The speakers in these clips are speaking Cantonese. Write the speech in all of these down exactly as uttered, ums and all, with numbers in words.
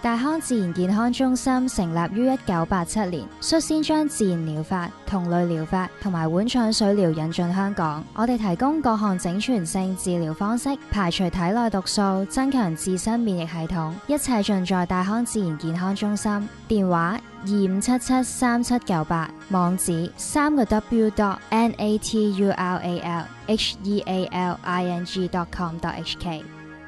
大康自然健康中心成立於一九八七年，率先將自然療法、同類療法同埋碗腸水療引進香港。我哋提供各項整全性治療方式，排除體內毒素，增強自身免疫系統，一切盡在大康自然健康中心。電話二五七七三七九八，網址三個 W dot N A T U R A L H E A L I N G dot com dot H K。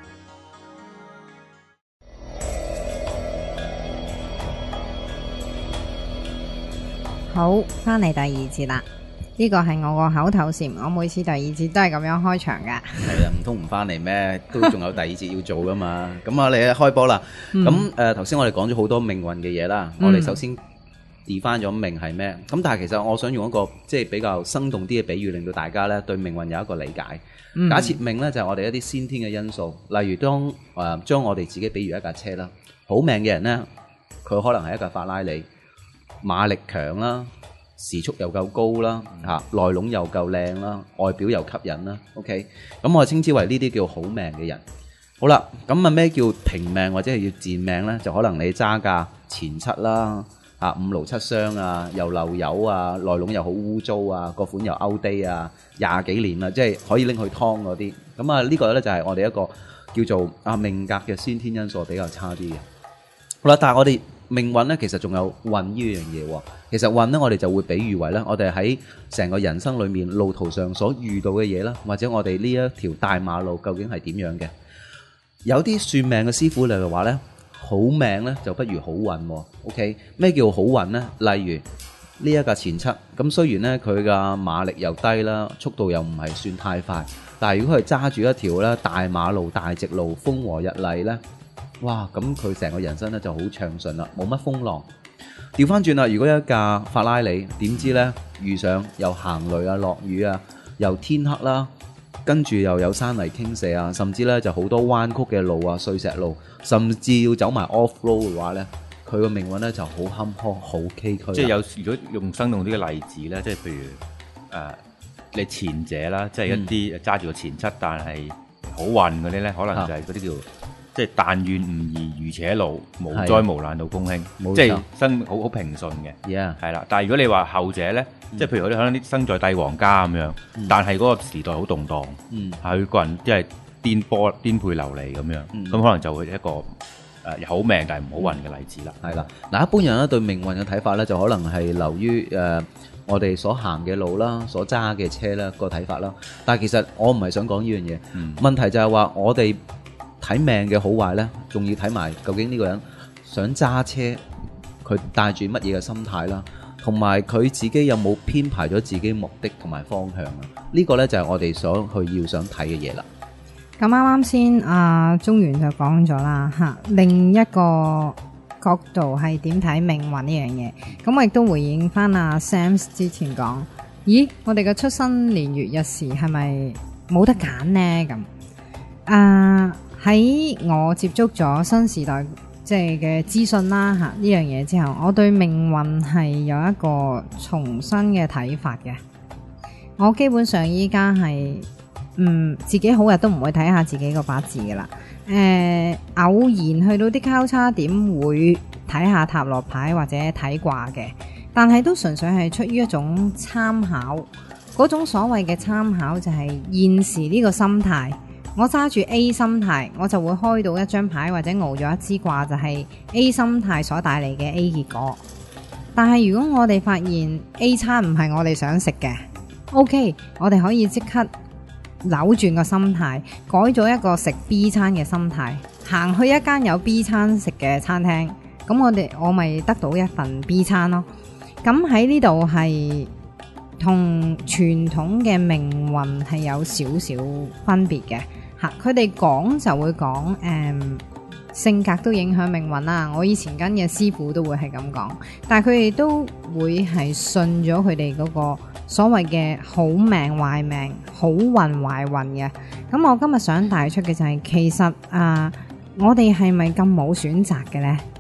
好，翻嚟第二節啦。呢個係我個口頭禪，我每次第二節都係咁樣開場噶。 係啊，唔通唔翻嚟咩？都仲有第二節要做噶嘛。咁啊，你開波啦。咁誒，頭先我哋講咗好多命運嘅嘢啦。我哋首先define咗命係咩？咁但係其實我想用一個即係比較生動啲嘅比喻，令到大家咧對命運有一個理解。假設命咧就係我哋一啲先天嘅因素，例如當誒將我哋自己比喻一架車啦，好命嘅人咧，佢可能係一架法拉利。馬力強啦，時速又夠高啦，嚇內籠又夠靚啦，外表又吸引啦。OK，咁我稱之為呢啲叫好命嘅人。好啦，咁啊咩叫平命或者係要賤命呢？就可能你揸架前七啦，嚇五勞七傷啊，又漏油啊，內籠又好污糟啊，個款又 outdate啊，廿幾年啦，即係可以拎去劏嗰啲。咁啊呢個呢，就係我哋一個叫做啊命格嘅先天因素比較差啲嘅。好啦，但係我哋命運咧，其實仲有運呢樣嘢喎。其實運咧，我哋就會比喻為咧，我哋喺成個人生裏面路途上所遇到嘅嘢啦，或者我哋呢一條大馬路究竟係點樣嘅？有啲算命嘅師傅嚟嘅話咧，好命咧就不如好運喎。OK，咩叫好運呢？例如呢一架前七，咁雖然咧佢嘅馬力又低啦，速度又唔係算太快，但係如果佢揸住一條咧大馬路、大直路，風和日麗咧。哇！咁佢成個人生咧就好暢順啦，冇乜風浪。調翻轉啦，如果一架法拉利，點知呢？遇上又行雷啊、落雨啊，又天黑啦，跟住又有山泥傾瀉啊，甚至呢就好多彎曲嘅路啊、碎石路，甚至要走埋 off road 嘅話呢，佢個命運呢就好坎坷、好崎嶇。 即係有如果用生動啲嘅例子呢，即係譬如誒、呃、你前者啦，即係一啲揸住個前七，但係好運嗰啲呢，可能就係嗰啲叫。即係但願吾兒愚且路，無災無難到公興，即係生好好平順嘅，係、yeah. 啦。但係如果你話後者咧，嗯、即係譬如佢哋可能啲生在帝王家咁樣，嗯、但係嗰個時代好動盪，嗯，佢個人即係顛簸顛沛流離咁樣，咁、嗯、可能就會一個誒、呃、好命但係唔好運嘅例子啦。係、嗯、啦，嗱一般人咧對命運嘅睇法咧，就可能係流於誒、呃、我哋所行嘅路啦，所揸嘅車啦個睇法啦。但係其實我唔係想講呢樣嘢，問題就係話我哋。睇命嘅好壞呢，仲要睇埋究竟呢個人想揸車，佢帶住乜嘢嘅心態啦，同埋佢自己有冇編排咗自己目的同埋方向啊？呢、這個呢，就係、是、我哋所去要想睇嘅嘢啦。 咁啱啱先阿中原就講咗啦嚇，另一個角度係點睇命運呢樣嘢？咁我亦都回應翻阿 Sam 之前講，咦，我哋嘅出生年月日時係咪冇得揀呢？咁啊？喺我接觸咗新時代即係嘅資訊啦嚇呢樣嘢之後，我對命運係有一個重新嘅睇法嘅。我基本上依家係嗯自己好日都唔會睇下自己個八字嘅啦。誒、呃、偶然去到啲交叉點會睇下塔羅牌或者睇卦嘅，但係都純粹係出於一種參考。嗰種所謂嘅參考就係現時呢個心態。我揸住 A 心態，我就會開到一張牌或者熬咗一支卦，就係 A 心態所帶嚟嘅 A 結果。但係如果我哋發現 A 餐唔係我哋想食嘅 ，OK， 我哋可以即刻扭轉個心態，改咗一個食 B 餐嘅心態，行去一間有 B 餐食嘅餐廳，咁我哋我咪得到一份 B 餐咯。咁喺呢度係同傳統嘅命運係有少少分別嘅。佢哋講就會講誒、嗯、性格都影響命運啦。我以前跟嘅師傅都會係咁講，但係佢哋都會係信咗佢哋嗰個所謂嘅好命壞命、好運壞運嘅。咁我今日想帶出嘅就係、是、其實啊，我哋係咪咁冇選擇嘅呢？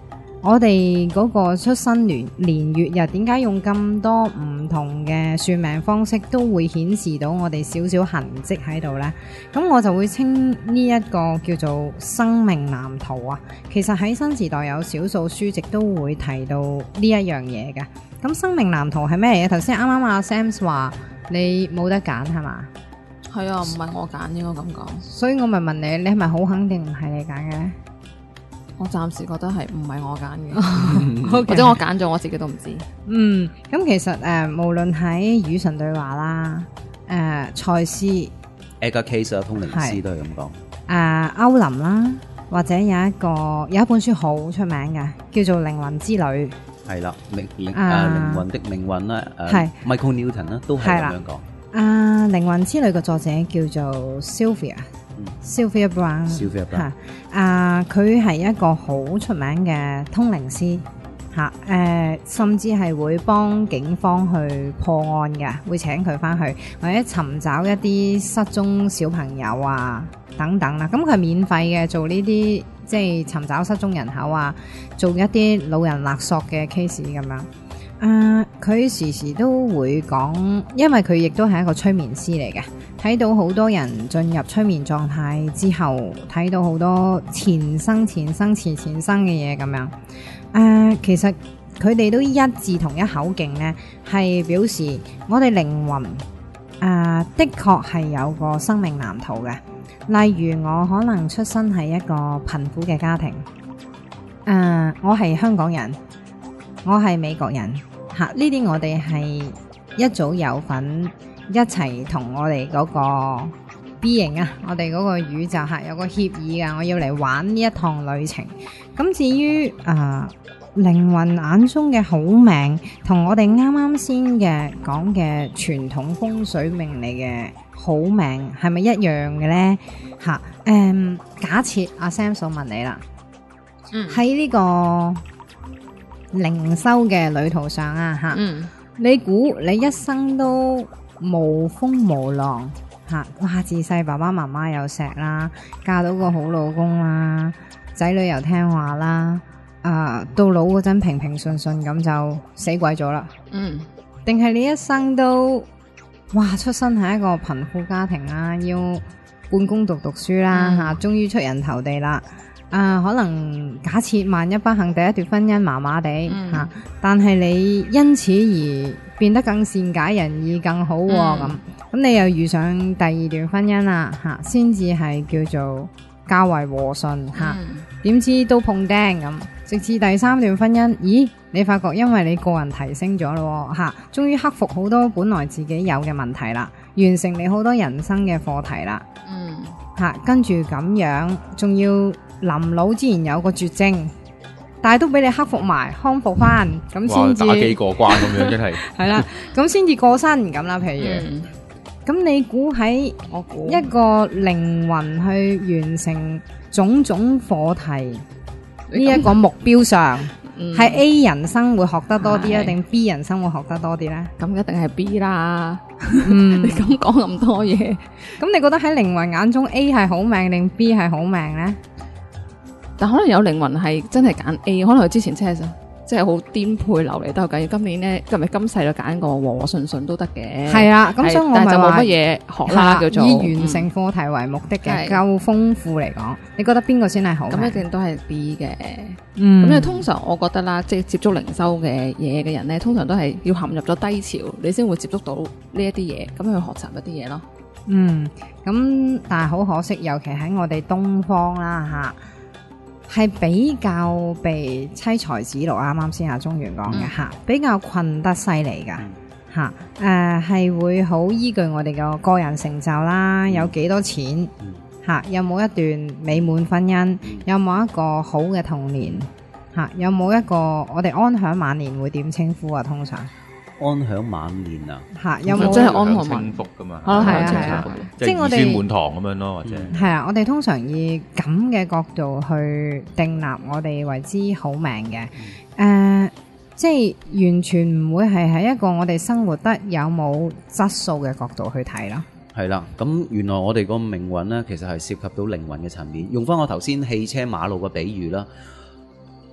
我哋嗰個出生年年月日點解用咁多唔同嘅算命方式都會顯示到我哋少少痕跡喺度呢？咁我就會稱呢一個叫做生命藍圖啊。其實喺新時代有少數書籍都會提到呢一樣嘢嘅。咁生命藍圖係咩嚟嘅？頭先啱啱阿 Sam 話你冇得揀係嘛？ 係啊，唔係我揀，應該咁講。 所以我咪問你，你係咪好肯定唔係你揀嘅呢？ 我暫時覺得係唔係我揀嘅，或者我揀咗我自己都唔知。 嗯，咁其實誒、呃，無論喺與神對話啦，誒、呃，賽斯、 Edgar Cayce 啊，通靈師都係咁講。 誒，歐林啦，或者有一個有一本書好出名嘅，叫做《靈魂之旅》。 係啦，靈靈啊誒靈魂的命運啦，誒係 Michael Newton 啦，都係咁樣講。 啊，靈魂之旅嘅作者叫做 Sylvia。Sylvia Brown， Sylvia Brown 啊，佢係一個好出名嘅通靈師嚇，誒、啊，甚至係會幫警方去破案嘅，會請佢翻去或者尋找一啲失蹤小朋友啊等等啦。咁佢係免費嘅，做呢啲即係尋找失蹤人口啊，做一啲老人勒索嘅 case 咁樣。啊，佢時時都會講，因為佢亦都係一個催眠師嚟嘅。睇到好多人進入催眠狀態之後，睇到好多前生、前生、前前生嘅嘢咁樣。誒、呃，其實佢哋都一致同一口徑呢，係表示我哋靈魂誒、呃，的確係有個生命藍圖嘅。例如我可能出生喺一個貧苦嘅家庭，誒、呃，我係香港人，我係美國人，吓，呢啲我哋係一早有份。一齊同我哋嗰個 B 型啊，我哋嗰個宇宙係有個協議噶，我要嚟玩呢一趟旅程。咁至於啊靈魂眼中嘅好命，同我哋啱啱先嘅講嘅傳統風水命嚟嘅好命係咪一樣嘅呢？吓、啊，誒、嗯，假設阿 Sam 所問你啦，喺呢、嗯、個靈修嘅旅途上啊，吓、嗯，你估你一生都無風無浪吓，哇！自細爸爸媽媽又錫啦，嫁到個好老公啦，仔女又聽話啦，啊，到老嗰陣平平順順咁就死鬼咗啦。嗯，定係你一生都哇出生喺一個貧富家庭啦，要半工讀讀書啦吓，終於出人頭地啦。啊，可能假設萬一不幸第一段婚姻麻麻地吓，但係你因此而變得更善解人意更好咁、啊，咁、嗯、你又遇上第二段婚姻啦吓，先至係叫做較為和順吓，點、嗯、知都碰釘咁，直至第三段婚姻，咦？你發覺因為你個人提升咗咯吓，終於克服好多本來自己有嘅問題啦，完成你好多人生嘅課題啦，嗯吓，跟住咁樣，仲要臨老之前有個絕症。但係都俾你克服埋，康復翻，咁先至打機過關咁樣，真係係啦，咁先至過身咁啦。譬如，咁、嗯、你估喺一個靈魂去完成種種課題呢一個目標上，係、嗯、A 人生會學得多啲啊，定 B 人生會學得多啲咧？ 咁一定係 B 啦。嗯，你咁講咁多嘢， 咁你覺得喺靈魂眼中 A 係好命定 B 係好命咧？ 但可能有靈魂係真係揀 A， 可能佢之前真係即係好顛沛流離都有計。今年咧，今日今世就揀個和和順順都得嘅。 係啊，咁所以我咪話就冇乜嘢學啦，叫做以完成課題為目的嘅，夠豐富嚟講。你覺得邊個先係好？ 咁一定都係 B 嘅。 嗯， 咁因為通常我覺得啦，即係接觸靈修嘅嘢嘅人咧，通常都係要陷入咗低潮，你先會接觸到呢一啲嘢，咁去學習一啲嘢咯。 嗯，咁但係好可惜，尤其喺我哋東方啦吓。係比較被妻財子祿，啱啱先阿中原講嘅吓，比較困得犀利噶吓，誒係會好依據我哋嘅個人成就啦，有幾多錢吓，有冇一段美滿婚姻，有冇一個好嘅童年吓，有冇一個我哋安享晚年會點稱呼啊？通常安享晚年啊吓，有冇真係安享清福噶嘛？ 係啊係啊， 即係兒孫滿堂咁樣咯，或者係啊，我哋通常以咁嘅角度去訂立我哋為之好命嘅，誒，即係完全唔會係喺一個我哋生活得有冇質素嘅角度去睇咯。 係啦，咁原來我哋個命運呢，其實係涉及到靈魂嘅層面。用翻我頭先汽車馬路嘅比喻啦。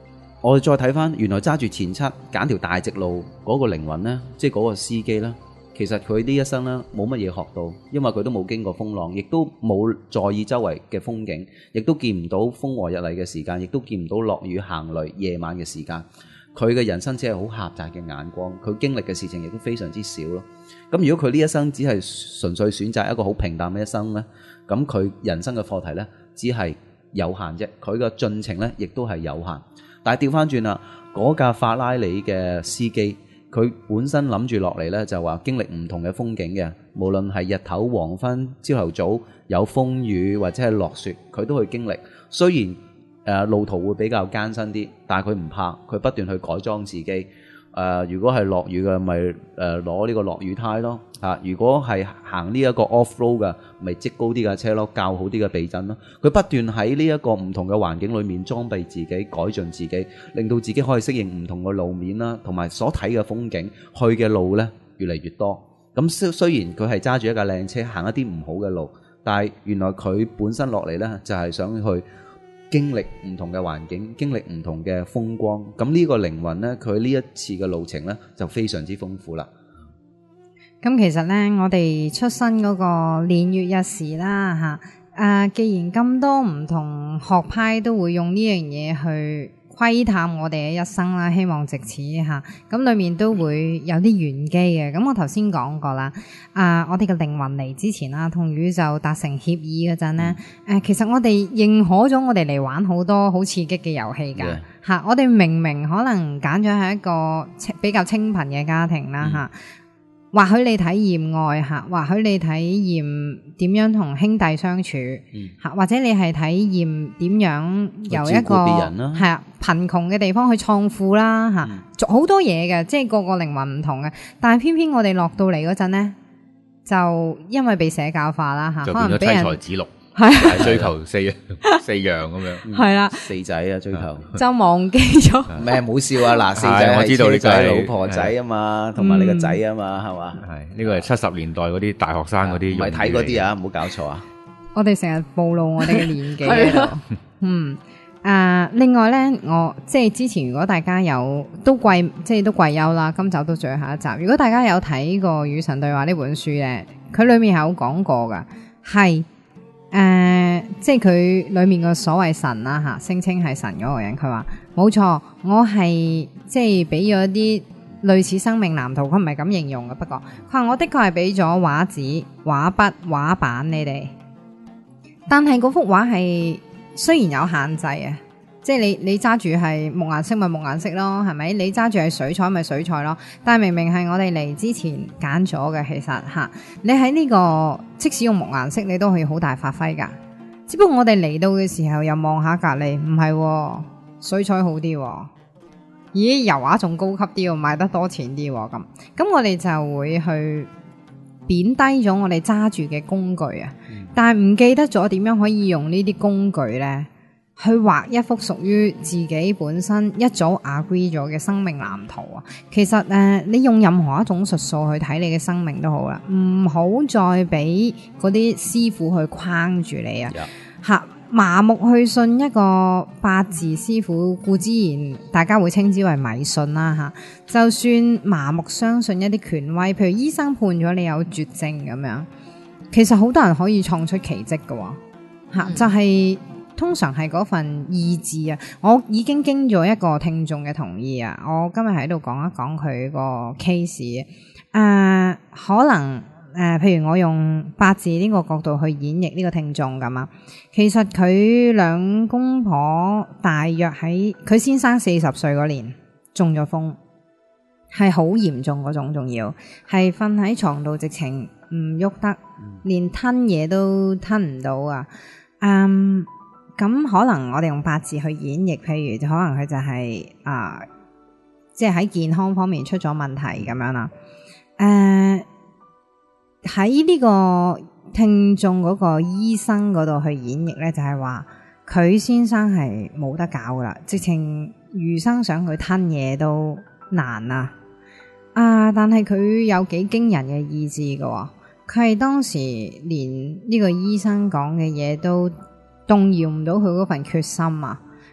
我哋再睇翻，原來揸住前七揀條大直路嗰個靈魂呢，即係嗰個司機呢，其實佢呢一生呢冇乜嘢學到，因為佢都冇經過風浪，亦都冇在意周圍嘅風景，亦都見唔到風和日麗嘅時間，亦都見唔到落雨行雷夜晚嘅時間。佢嘅人生只係好狹窄嘅眼光，佢經歷嘅事情亦都非常之少咯。咁如果佢呢一生只係純粹選擇一個好平淡嘅一生呢，咁佢人生嘅課題呢，只係有限啫，佢嘅進程呢，亦都係有限。但係調翻轉啦，嗰架法拉利嘅司機，佢本身諗住落嚟呢，就話經歷唔同嘅風景嘅，無論係日頭、黃昏、朝頭早有風雨或者係落雪，佢都去經歷。雖然誒、呃、路途會比較艱辛啲，但係佢唔怕，佢不斷去改裝自己。誒、呃，如果係落雨嘅，咪誒攞呢個落雨胎咯。啊，如果係行呢一個 off road 嘅，咪積高啲嘅車咯，較好啲嘅避震咯。佢不斷喺呢一個唔同嘅環境裏面裝備自己，改進自己，令到自己可以適應唔同嘅路面啦，同埋所睇嘅風景，去嘅路呢越嚟越多。咁雖雖然佢係揸住一架靚車行一啲唔好嘅路，但係原來佢本身落嚟呢，就係想去經歷唔同嘅環境，經歷唔同嘅風光。咁呢個靈魂呢，佢呢一次嘅路程呢，就非常之豐富啦。 咁其實咧，我哋出生嗰個年月日時啦，吓、啊，既然咁多唔同學派都會用呢樣嘢去窺探我哋嘅一生啦，希望藉此吓，咁、啊、裏面都會有啲玄機嘅。咁我頭先講過啦，啊，我哋嘅靈魂嚟之前啦，同宇宙達成協議嗰陣咧，誒、啊，其實我哋認可咗我哋嚟玩好多好刺激嘅遊戲噶，吓 Yeah. 啊，我哋明明可能揀咗係一個比較清貧嘅家庭啦，吓、啊。嗯或許你體驗愛吓，或許你體驗點樣同兄弟相處吓，嗯、或者你係體驗點樣由一個係啊貧窮嘅地方去創富啦吓，做好、嗯、多嘢嘅，即係個個靈魂唔同嘅。但係偏偏我哋落到嚟嗰陣咧，就因為被社教化啦吓， 就變咗妻財子祿。 係追求四四樣咁樣， 係啦， 四仔啊追求， 就忘記咗咩？唔好笑啊！嗱，四仔我知道你仔老婆仔啊嘛，同埋你個仔啊嘛，係嘛？ 係呢個係七十年代嗰啲大學生嗰啲， 唔係睇嗰啲啊，唔好搞錯啊！ 我哋成日暴露我哋嘅年紀喺度。嗯，啊，另外咧，我即係之前如果大家有都貴，即係都貴休啦，今集都最後一集。如果大家有睇過《與神對話》呢本書咧，佢裏面係有講過噶，係。誒、呃，即係佢裏面個所謂神啦吓，聲稱係神嗰個人，佢話冇錯，我係即係俾咗啲類似生命藍圖，佢唔係咁形容嘅。不過佢話我的確係俾咗畫紙、畫筆、畫板你哋，但係嗰幅畫係雖然有限制啊。即係你你揸住係木顏色咪木顏色咯，係咪？你揸住係水彩咪水彩咯。但係明明係我哋嚟之前揀咗嘅，其實吓，你喺呢個即使用木顏色，你都可以好大發揮噶。只不過我哋嚟到嘅時候又望下隔籬，唔係水彩好啲，咦，油畫仲高級啲，賣得多錢啲咁。咁我哋就會去貶低咗我哋揸住嘅工具啊，嗯、但係唔記得咗點樣可以用呢啲工具咧。去畫一幅屬於自己本身一早 agree 咗嘅生命藍圖啊！其實誒、呃，你用任何一種術數去睇你嘅生命都好啦，唔好再俾嗰啲師傅去框住你啊！吓 Yeah. 麻木去信一個八字師傅，固之然大家會稱之為迷信啦吓。就算麻木相信一啲權威，譬如醫生判咗你有絕症咁樣，其實好多人可以創出奇蹟㗎吓，就係、是。通常係嗰份意志啊！我已經經咗一個聽眾嘅同意啊，我今日喺度講一講佢個 case。誒，可能誒、呃，譬如我用八字呢個角度去演繹呢個聽眾咁啊，其實佢兩公婆大約喺佢先生四十歲嗰年中咗風，係好嚴重嗰種，仲要係瞓喺床度直情唔喐得，連吞嘢都吞唔到啊！嗯。咁可能我哋用八字去演繹，譬如可能佢就係、是、啊、呃，即係喺健康方面出咗問題咁樣啦。誒、呃，喺呢個聽眾嗰個醫生嗰度去演繹咧，就係話佢先生係冇得搞噶啦，直情餘生想佢吞嘢都難啊！啊，但係佢有幾驚人嘅意志噶，佢係當時連呢個醫生講嘅嘢都動搖唔到佢嗰份決心啊！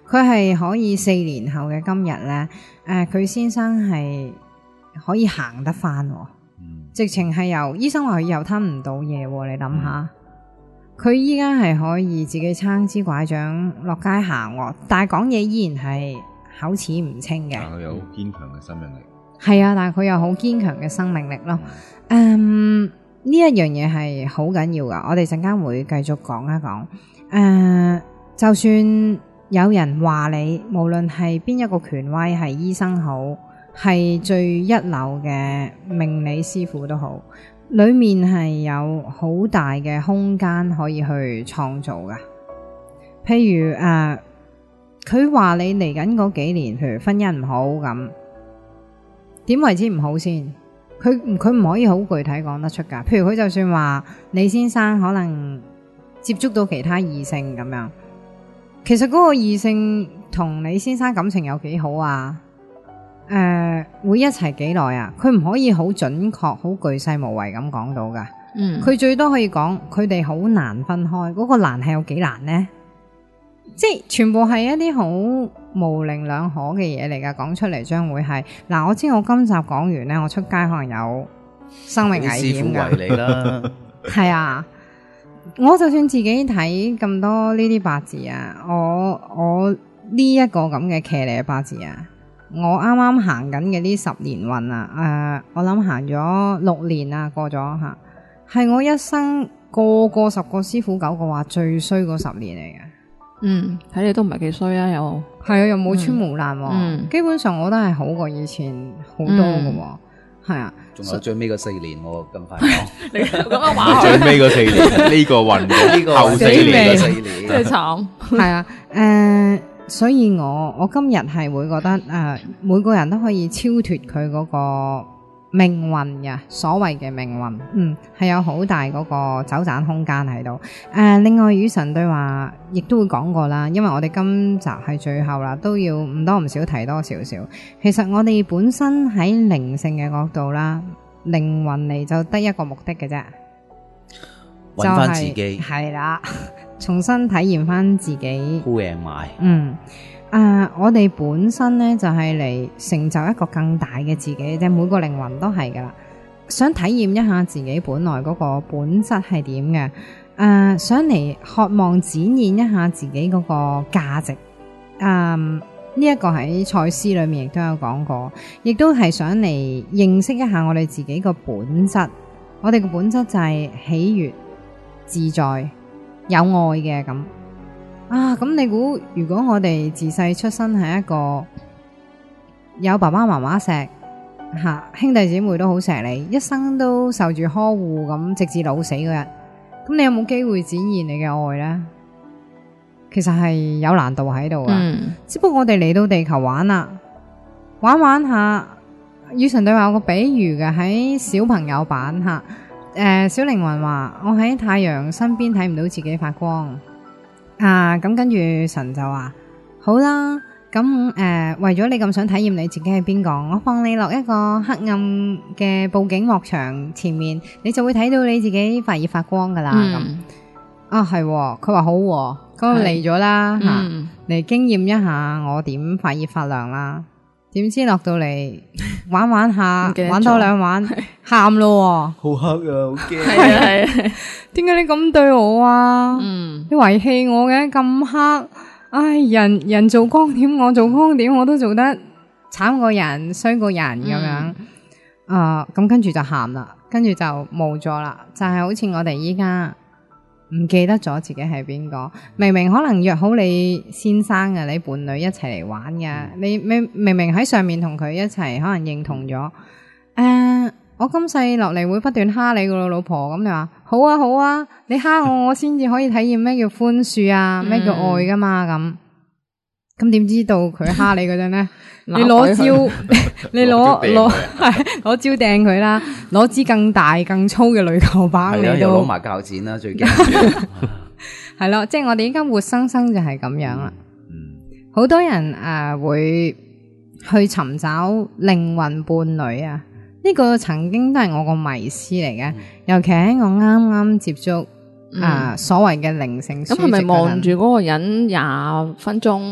佢係可以四年後嘅今日咧，誒、呃、佢先生係可以行得翻， 嗯直情係由醫生話佢又吞唔到嘢，你諗下，佢依家係可以自己撐支拐杖落街行，但係講嘢依然係口齒唔清嘅。 但佢有好堅強嘅生命力。 係啊，但係佢有好堅強嘅生命力咯。嗯，呢一樣嘢係好緊要噶，我哋陣間會繼續講一講。誒、呃，就算有人話你，無論係邊一個權威，係醫生好，係最一流嘅命理師傅都好，裏面係有好大嘅空間可以去創造噶。譬如誒，佢、呃、話你嚟緊嗰幾年，譬如婚姻唔好咁。點為之唔好先？佢佢唔可以好具體講得出噶。譬如佢就算話李先生可能接觸到其他異性咁樣，其實嗰個異性同李先生感情有幾好啊？誒、呃，會一齊幾耐啊？佢唔可以好準確、好巨細無遺咁講到噶。 嗯， 佢最多可以講佢哋好難分開。嗰個難係有幾難呢？即係全部係一啲好模棱兩可嘅嘢嚟噶，講出嚟將會係嗱。我知我今集講完呢，我出街可能有生命危險噶。 師傅為你啦， 係啊，我就算自己睇咁多呢啲八字啊，我我呢一個咁嘅騎呢八字啊，我啱啱行緊嘅呢十年運啊，誒、呃，我諗行咗六年啊，過咗吓，係我一生個個十個師傅九個話最衰嗰十年嚟嘅。 嗯，睇你都唔係幾衰啊，又係啊，又冇穿無爛， 嗯， 基本上我都係好過以前好多嘅，係啊。 仲有最尾嗰四年我咁快講， 你咁樣話最尾嗰四年呢個運呢個後四四年年嘅四年， 真係慘。 係啊，誒，所以我我今日係會覺得誒、呃，每個人都可以超脫佢嗰個命運嘅，所謂嘅命運，嗯，係有好大嗰個走盞空間喺度。誒、呃，另外與神對話亦都會講過啦，因為我哋今集係最後啦，都要唔多唔少提多少少。其實我哋本身喺靈性嘅角度啦，靈魂嚟就得一個目的嘅啫， 揾翻自己， 係啦、就是，重新體驗翻自己。 Who am I？ 嗯。啊、uh, 我哋本身咧就係、是、嚟成就一個更大嘅自己，即係每個靈魂都係噶啦。想體驗一下自己本來嗰個本質係點嘅，誒、uh, 想嚟渴望展現一下自己嗰個價值。嗯，呢一個喺賽斯裏面亦都有講過，亦都係想嚟認識一下我哋自己個本質。我哋嘅本質就係喜悅、自在、有愛嘅咁。啊，咁你估如果我哋自細出生係一個有爸爸媽媽錫吓，兄弟姐妹都好錫你，一生都受住呵護咁，直至老死嗰日，咁你有冇機會展現你嘅愛呢？其實係有難度喺度啊。嗯、只不過我哋嚟到地球玩啦，玩玩下，與神對話有個比喻嘅喺小朋友版吓，誒、呃，小靈魂話我喺太陽身邊睇唔到自己發光。啊，咁跟住神就話好啦，咁誒、呃，為咗你咁想體驗你自己係邊個，我放你落一個黑暗嘅布景幕牆前面，你就會睇到你自己發熱發光噶啦。咁、嗯、啊係，佢話好、啊，咁嚟咗啦吓，嚟、嗯、經驗一下我點發熱發亮啦。點知落到嚟玩玩下，玩多兩玩，喊咯，好黑啊，好驚！係啊係啊，點解你咁對我啊？嗯，你遺棄我嘅咁黑，唉，人人做光點，我做光點，我都做得慘過人，衰過人咁樣。啊、嗯，咁、呃、跟住就喊啦，跟住就無助啦，就係、是、好似我哋依家。唔記得咗自己係邊個，明明可能約好你先生啊，你伴侶一齊嚟玩嘅，你明明明喺上面同佢一齊，可能認同咗。誒、呃，我今世落嚟會不斷蝦你個老婆，咁你話好啊好啊，你蝦我，我先至可以體驗咩叫寬恕啊，咩叫愛噶嘛咁。咁點知道佢蝦你嗰陣咧？你攞招，你攞攞係攞招掟佢啦，攞支更大更粗嘅壘球棒嚟到， 又攞埋鉸剪啦，最驚係咯，即係我哋依家活生生就係咁樣啦。嗯，好多人誒、呃、會去尋找靈魂伴侶啊，呢、這個曾經都係我個迷思嚟嘅，嗯、尤其喺我啱啱接觸。啊、呃，所謂嘅靈性，咁係咪望住嗰個人廿分鐘，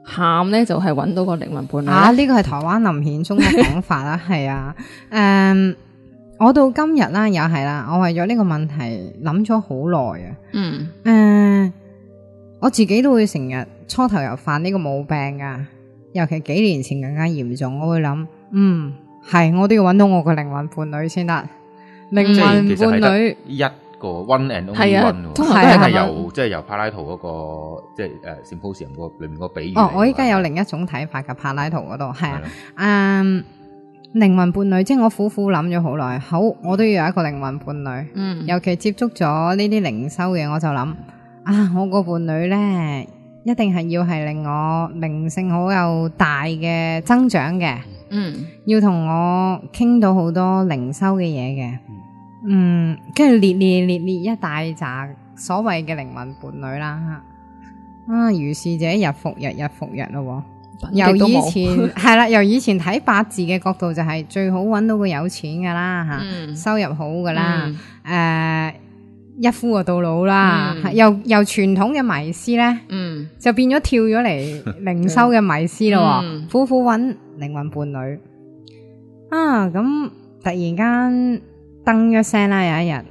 喊咧就係揾到個靈魂伴侶啊！呢個係台灣林顯忠嘅講法啦，係啊，誒，我到今日啦，又係啦，我為咗呢個問題諗咗好耐啊。 嗯， 誒，我自己都會成日初頭又犯呢個毛病噶，尤其幾年前更加嚴重，我會諗，嗯，係我都要揾到我個靈魂伴侶先得，靈即係魂其實係伴侶得一個 one and only 係啊 one 喎， 通常都係係咁樣由即係由柏拉圖嗰個即係誒 symposium 嗰個裏面嗰個比喻嚟㗎。 哦，我依家有另一種睇法噶，柏拉圖嗰度係啊係咯， 嗯，靈魂伴侶，即係我苦苦諗咗好耐，好，我都要有一個靈魂伴侶。 嗯， 尤其接觸咗呢啲靈修嘅，我就諗啊，我個伴侶呢，一定係要係令我靈性好有大嘅增長嘅， 嗯， 要同我傾到好多靈修嘅嘢嘅，嗯，跟住列列列列一大扎所謂嘅靈魂伴侶啦，啊，如是者日復日，日復日咯。由以前係啦，由以前睇八字嘅角度就係最好揾到個有錢噶啦吓， 嗯收入好噶啦，誒、 嗯一夫就到老啦， 嗯由由傳統嘅迷思咧， 嗯， 就變咗跳咗嚟靈修嘅迷思咯， 嗯苦苦揾靈魂伴侶啊！咁突然間噔一聲啦，有一日，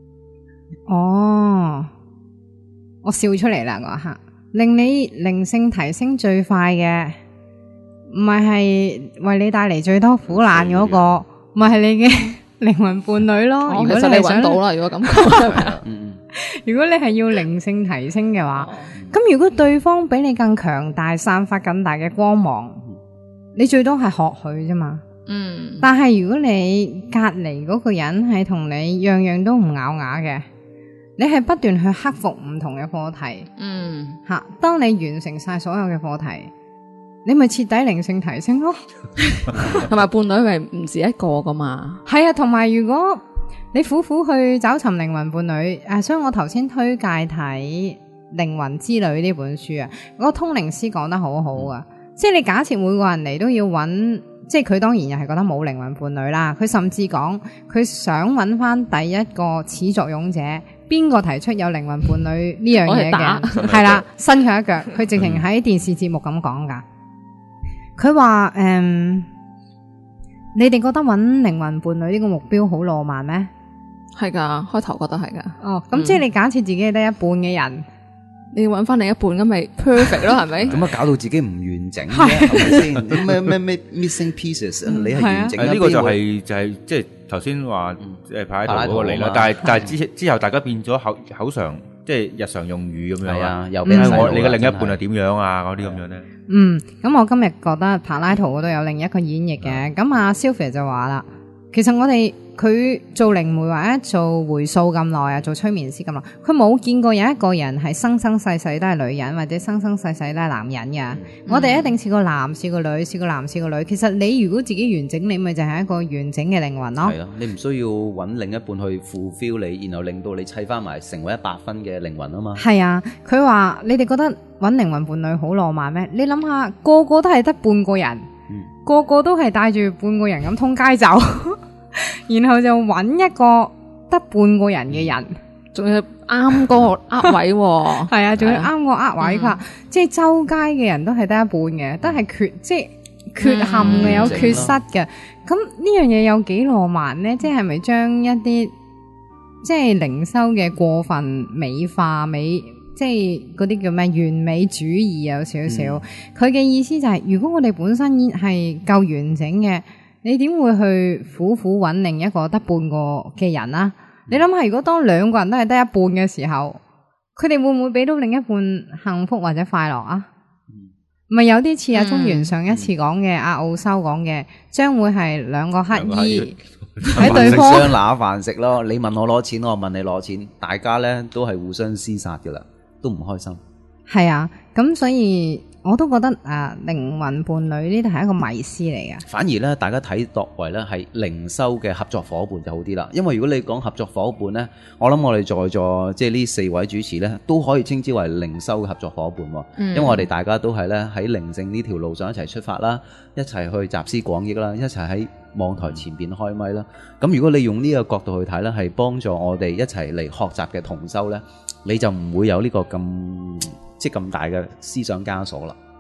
哦，我笑出嚟啦嗰刻。令你靈性提升最快嘅，唔係係為你帶嚟最多苦難嗰、那個，咪係你嘅靈魂伴侶咯。 哦、 如果其實你係想揾到啦，如果咁講係咪啊？ 嗯如果你係要靈性提升嘅話，咁、 哦、 如果對方比你更強大，散發更大嘅光芒，你最多係學佢啫嘛。 嗯， 但係如果你隔籬嗰個人係同你樣樣都唔咬牙嘅。你係不斷去克服唔同嘅課題， 嗯， 吓，當你完成晒所有嘅課題，你咪徹底靈性提升咯。 同埋伴侶咪唔止一個噶嘛？ 係啊，同埋如果你苦苦去找尋靈魂伴侶，誒、啊，所以我頭先推介睇《靈魂之旅》呢本書啊，嗰、那個通靈師講得好好啊，即係你假設每個人嚟都要揾，即係佢當然又係覺得冇靈魂伴侶啦，佢甚至講佢想揾翻第一個始作俑者。邊個提出有靈魂伴侶呢樣嘢嘅？係啦，伸佢一腳，佢直情喺電視節目咁講噶。佢話誒，你哋覺得揾靈魂伴侶呢個目標好浪漫咩？ 係噶，開頭覺得係噶。 哦，咁即係你假設自己係得一半嘅人， 你要揾翻另一半咁咪 perfect 咯，係咪？ 咁啊，搞到自己唔完整嘅，係咪先？咩咩咩 missing pieces，你係完整嘅。 呢個就係就係即係頭先話誒柏拉圖嗰個嚟啦，但係但係之之後大家變咗口口常，即係日常用語咁樣。 係啊，又俾我你嘅另一半係點樣啊？嗰啲咁樣咧。嗯， 咁我今日覺得柏拉圖嗰度有另一個演繹嘅。咁阿 Sylvia 就話啦，其實我哋佢做靈媒或者做回溯咁耐啊，做催眠師咁耐，佢冇見過有一個人係生生世世都係女人，或者生生世世都係男人嘅。嗯、我哋一定試過男，試過女，試過男，試過女。其實你如果自己完整，你咪就係一個完整嘅靈魂咯。 係咯，你唔需要揾另一半去 fulfill你，然後令到你砌翻埋成為一百分嘅靈魂啊嘛。係啊，佢話你哋覺得揾靈魂伴侶好浪漫咩？你諗下，個個都係得半個人，嗯、個個都係帶住半個人咁通街走。然後就揾一個得半個人嘅人， 仲要啱個呃位， 係啊，仲要啱個呃位。佢話、嗯、即係周街嘅人都係得一半嘅，都係缺即係缺陷嘅，嗯、有缺失嘅。咁呢樣嘢有幾浪漫呢？即係咪將一啲即係靈修嘅過分美化美，即係嗰啲叫咩完美主義有少少。佢嘅、嗯、意思就係、是，如果我哋本身係夠完整嘅。你點會去苦苦揾另一個得半個嘅人啊？你諗下，如果當兩個人都係得一半嘅時候，佢哋會唔會俾到另一半幸福或者快樂啊？咪、嗯、有啲似阿中原上一次講嘅，阿奧修講嘅，將會係兩個乞衣喺對方相拿飯食咯。你問我攞錢，我問你攞錢，大家咧都係互相廝殺噶啦，都唔開心。係啊，咁所以。我都覺得啊，靈魂伴侶呢度係一個迷思嚟嘅。 反而咧，大家睇作為咧係靈修嘅合作伙伴就好啲啦。因為如果你講合作伙伴咧，我諗我哋在座即係呢四位主持咧，都可以稱之為靈修嘅合作伙伴。嗯、因為我哋大家都係咧喺靈性呢條路上一齊出發啦，一齊去集思廣益啦，一齊喺網台前邊開咪啦。咁如果你用呢個角度去睇咧，係幫助我哋一齊嚟學習嘅同修咧，你就唔會有呢個咁。即咁大嘅思想枷鎖啦。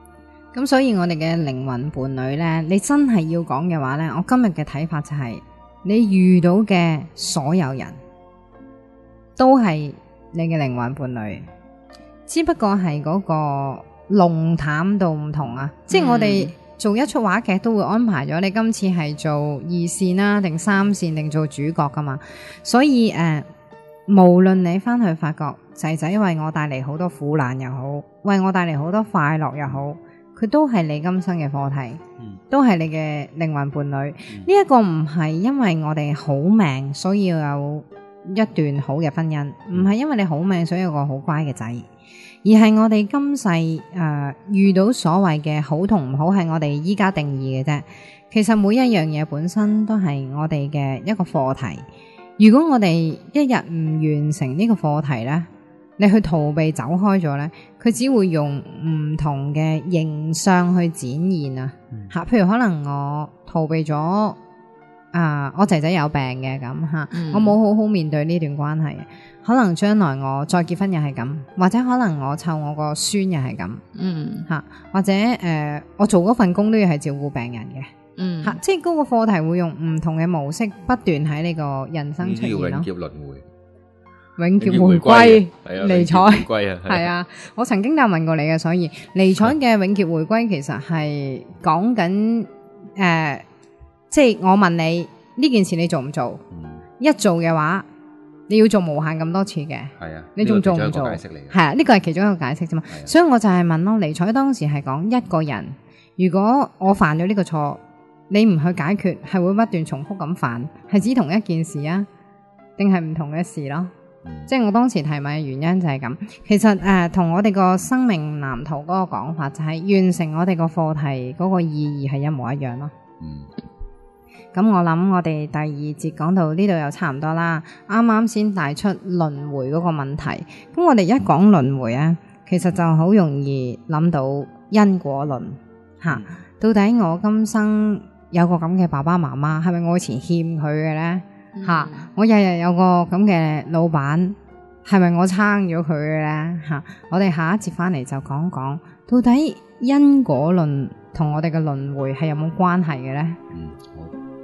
咁所以我哋嘅靈魂伴侶呢，你真係要講嘅話呢，我今日嘅睇法就係、是，你遇到嘅所有人都係你嘅靈魂伴侶，只不過係嗰個濃淡度唔同啊。嗯、即係我哋做一出話劇都會安排咗你今次係做二線啦，定三線，定做主角噶嘛。所以誒、呃，無論你翻去發覺仔仔為我帶嚟好多苦難又好，為我帶嚟好多快樂又好，佢都係你今生嘅課題，嗯、都係你嘅靈魂伴侶。呢一、嗯、個唔係因為我哋好命，所以要有一段好嘅婚姻，唔係因為你好命，所以有個好乖嘅仔，而係我哋今世誒、呃、遇到所謂嘅好同唔好，係我哋依家定義嘅啫。其實每一樣嘢本身都係我哋嘅一個課題。如果我哋一日唔完成呢個課題呢，你去逃避走開咗呢，佢只會用唔同嘅形象去展現啊。吓、嗯，譬如可能我逃避咗啊，我仔仔有病嘅咁吓，嗯、我冇好好面對呢段關係，可能將來我再結婚又係咁，或者可能我湊我個孫又係咁，嗯吓，或者誒、呃，我做嗰份工都要係照顧病人嘅。嗯，吓，即係嗰個課題會用唔同嘅模式不斷喺呢個人生出現咯。永劫輪迴，永劫回歸，尼采，係啊，我曾經有問過你嘅，所以尼采嘅永劫回歸其實係講緊誒，即係我問你呢件事你做唔做？嗯、一做嘅話，你要做無限咁多次嘅，係啊，你仲做唔做？係啊，呢個係其中一個解釋啫嘛。所以我就係問咯，尼采當時係講一個人，如果我犯咗呢個錯。你唔去解決，係會不斷重複咁犯，係指同一件事啊，定係唔同嘅事咯？嗯、即係我當時提問嘅原因就係咁。其實誒，同、呃、我哋個生命藍圖嗰個講法，就係完成我哋個課題嗰個意義係一模一樣咯。嗯。咁我諗我哋第二節講到呢度又差唔多啦。啱啱先帶出輪迴嗰個問題，咁我哋一講輪迴啊，其實就好容易諗到因果論吓。嗯、到底我今生有個咁嘅爸爸媽媽，係咪我以前欠佢嘅咧？吓、嗯，我日日有個咁嘅老闆，係咪我撐咗佢嘅咧？吓，我哋下一節翻嚟就講講，到底因果論同我哋嘅輪迴係有冇關係嘅咧？嗯，好。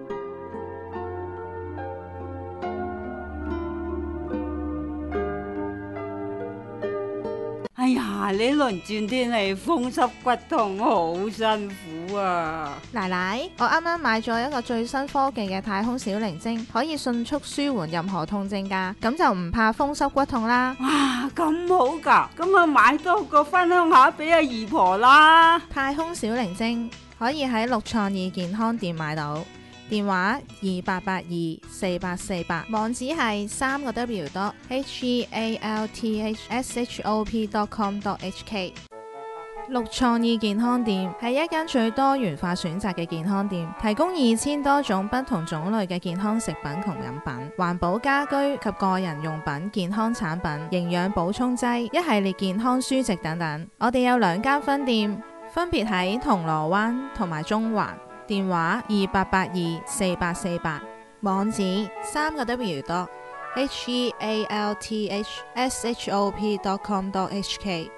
哎呀，你輪轉天氣風濕骨痛好辛苦啊！ 奶奶，我啱啱買咗一個最新科技嘅太空小靈精，可以迅速舒緩任何痛症噶，咁就唔怕風濕骨痛啦。 哇，咁好噶，咁啊買多個分享下俾阿姨婆啦。 太空小靈精可以喺六創意健康店買到。電話二八八二四八四八，網址係三個 W dot H E A L T H S H O P dot com dot H K。六創意健康店係一間最多元化選擇嘅健康店，提供二千多種不同種類嘅健康食品同飲品、環保家居及個人用品、健康產品、營養補充劑、一系列健康書籍等等。我哋有兩間分店，分別喺銅鑼灣同埋中環。電話二八八二四八四八，網址三個 W dot H E A L T H S H O P dot com dot H K。